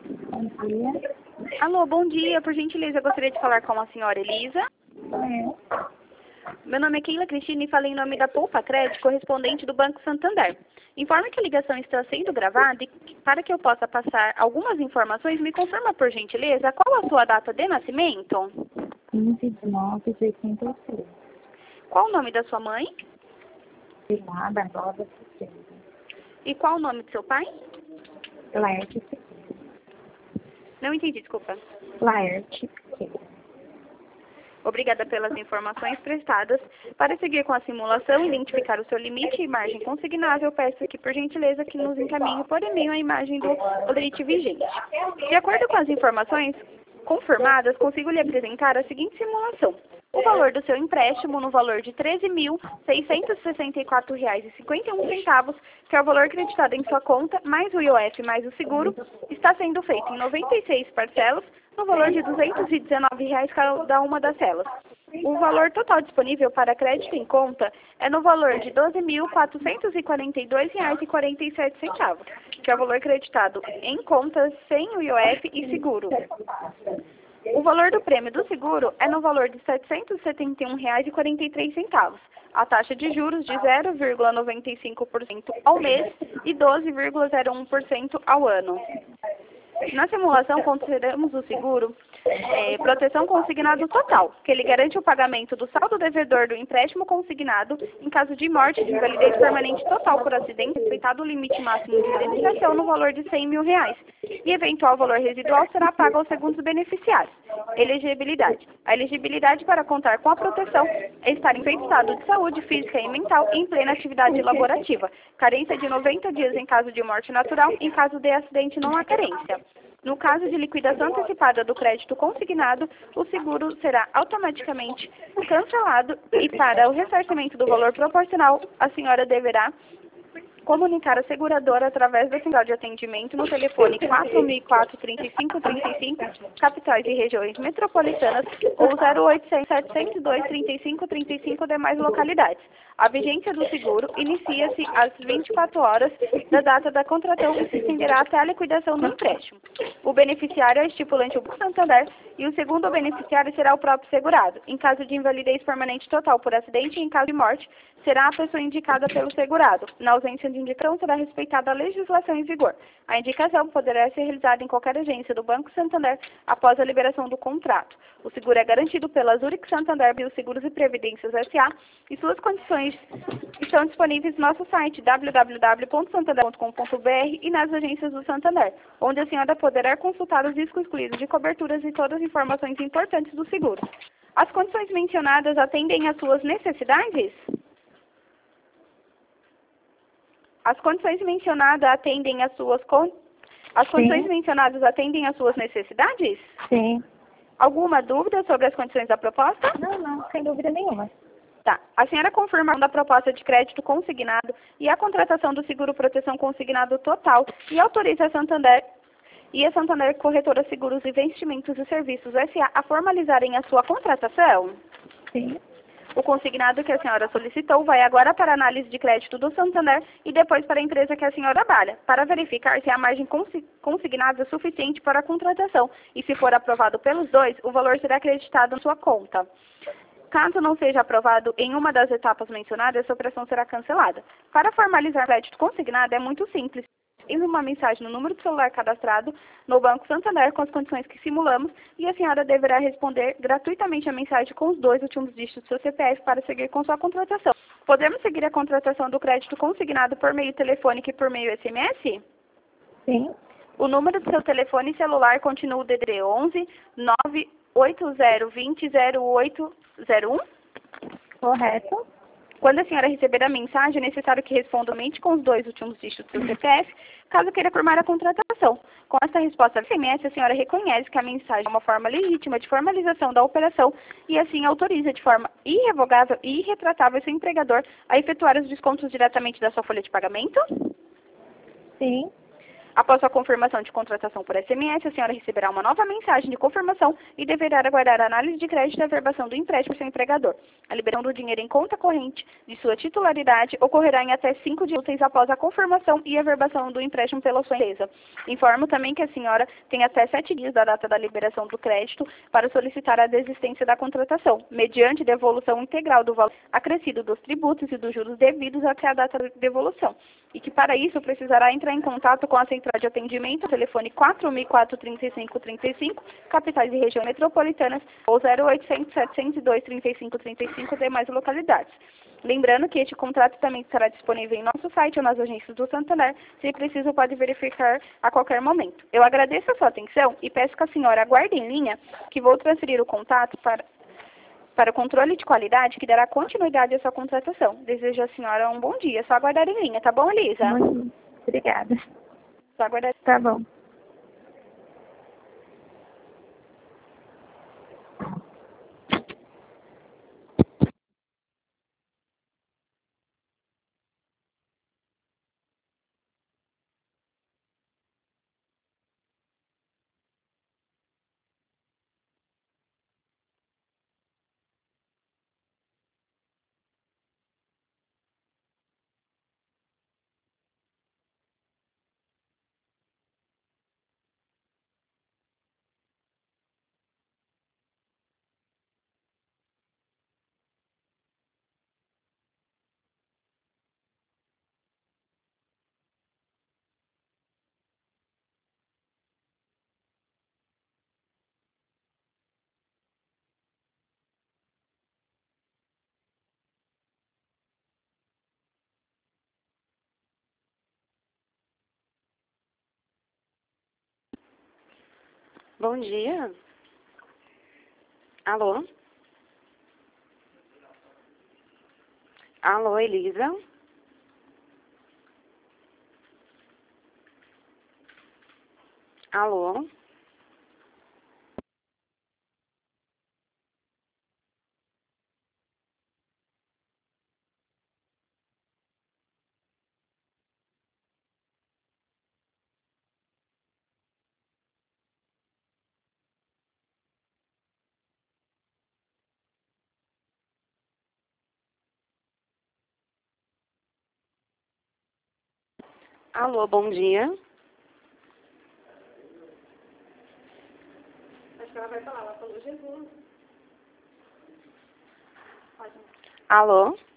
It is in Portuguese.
Bom dia. Alô, bom dia. Por gentileza, eu gostaria de falar com a senhora Elisa. Sou eu. Meu nome é Keila Cristina e falei em nome da Poupa Crédito, correspondente do Banco Santander. Informe que a ligação está sendo gravada e para que eu possa passar algumas informações, me confirma, por gentileza, qual a sua data de nascimento? 15/9/86. Qual o nome da sua mãe? Pilar Barbosa Siqueira. E qual o nome do seu pai? Laerte Siqueira. Não entendi, desculpa. Laerte Siqueira. Obrigada pelas informações prestadas. Para seguir com a simulação e identificar o seu limite e margem consignável, peço que, por gentileza, que nos encaminhe por e-mail a imagem do limite vigente. De acordo com as informações confirmadas, consigo lhe apresentar a seguinte simulação. O valor do seu empréstimo no valor de R$ 13.664,51, que é o valor creditado em sua conta, mais o IOF mais o seguro, está sendo feito em 96 parcelas, no valor de R$ 219 cada uma das celas. O valor total disponível para crédito em conta é no valor de R$ 12.442,47, que é o valor creditado em conta sem o IOF e seguro. O valor do prêmio do seguro é no valor de R$ 771,43, a taxa de juros de 0,95% ao mês e 12,01% ao ano. Na simulação, consideramos o seguro proteção consignado total, que ele garante o pagamento do saldo devedor do empréstimo consignado em caso de morte de invalidez permanente total por acidente, respeitado o limite máximo de indenização no valor de R$ 100 mil, e eventual valor residual será pago aos segundos beneficiários. Elegibilidade. A elegibilidade para contar com a proteção é estar em perfeito estado de saúde física e mental em plena atividade laborativa. Carência de 90 dias em caso de morte natural, em caso de acidente não há carência. No caso de liquidação antecipada do crédito consignado, o seguro será automaticamente cancelado e para o ressarcimento do valor proporcional, a senhora deverá comunicar a seguradora através da central de atendimento no telefone 4004-3535, capitais e regiões metropolitanas, ou 0800-702-3535 demais localidades. A vigência do seguro inicia-se às 24 horas da data da contratação e se estenderá até a liquidação do empréstimo. O beneficiário é estipulante o Banco Santander e o segundo beneficiário será o próprio segurado. Em caso de invalidez permanente total por acidente e em caso de morte, será a pessoa indicada pelo segurado. Na ausência de indicação, será respeitada a legislação em vigor. A indicação poderá ser realizada em qualquer agência do Banco Santander após a liberação do contrato. O seguro é garantido pela Zurich Santander Bioseguros e Previdências S.A. e suas condições estão disponíveis no nosso site www.santander.com.br e nas agências do Santander, onde a senhora poderá consultar os riscos excluídos de coberturas e todas as informações importantes do seguro. As condições mencionadas atendem às suas necessidades? As condições mencionadas atendem às suas mencionadas atendem às suas necessidades? Sim. Alguma dúvida sobre as condições da proposta? Não, sem dúvida nenhuma. Tá. A senhora confirma da proposta de crédito consignado e a contratação do seguro proteção consignado total e autoriza a Santander Corretora Seguros e Investimentos e Serviços S.A. a formalizarem a sua contratação? Sim. O consignado que a senhora solicitou vai agora para a análise de crédito do Santander e depois para a empresa que a senhora trabalha, para verificar se a margem consignada é suficiente para a contratação. E se for aprovado pelos dois, o valor será acreditado na sua conta. Caso não seja aprovado em uma das etapas mencionadas, essa operação será cancelada. Para formalizar o crédito consignado é muito simples. Envie uma mensagem no número de celular cadastrado no Banco Santander com as condições que simulamos e a senhora deverá responder gratuitamente a mensagem com os 2 últimos dígitos do seu CPF para seguir com sua contratação. Podemos seguir a contratação do crédito consignado por meio telefônico e por meio SMS? Sim. O número do seu telefone celular continua o DDD 11 98020 0801? Correto. Quando a senhora receber a mensagem, é necessário que responda somente com os 2 últimos dígitos do seu CPF, caso queira firmar a contratação. Com esta resposta SMS, a senhora reconhece que a mensagem é uma forma legítima de formalização da operação e assim autoriza de forma irrevogável e irretratável seu empregador a efetuar os descontos diretamente da sua folha de pagamento? Sim. Após a confirmação de contratação por SMS, a senhora receberá uma nova mensagem de confirmação e deverá aguardar a análise de crédito e a averbação do empréstimo por seu empregador. A liberação do dinheiro em conta corrente de sua titularidade ocorrerá em até 5 dias úteis após a confirmação e averbação do empréstimo pela sua empresa. Informo também que a senhora tem até 7 dias da data da liberação do crédito para solicitar a desistência da contratação, mediante devolução integral do valor acrescido dos tributos e dos juros devidos até a data da devolução. E que para isso precisará entrar em contato com a central de atendimento, telefone 4004-3535, capitais e regiões metropolitanas, ou 0800-702-3535, demais localidades. Lembrando que este contrato também estará disponível em nosso site ou nas agências do Santander. Se preciso, pode verificar a qualquer momento. Eu agradeço a sua atenção e peço que a senhora aguarde em linha, que vou transferir o contato para o controle de qualidade, que dará continuidade à sua contratação. Desejo à senhora um bom dia. Só aguardar em linha, tá bom, Elisa? Bom dia. Obrigada. Só aguardar. Tá bom. Bom dia. Alô? Alô, Elisa? Alô? Alô, bom dia. Acho que ela vai falar, ela falou Jesus. Alô?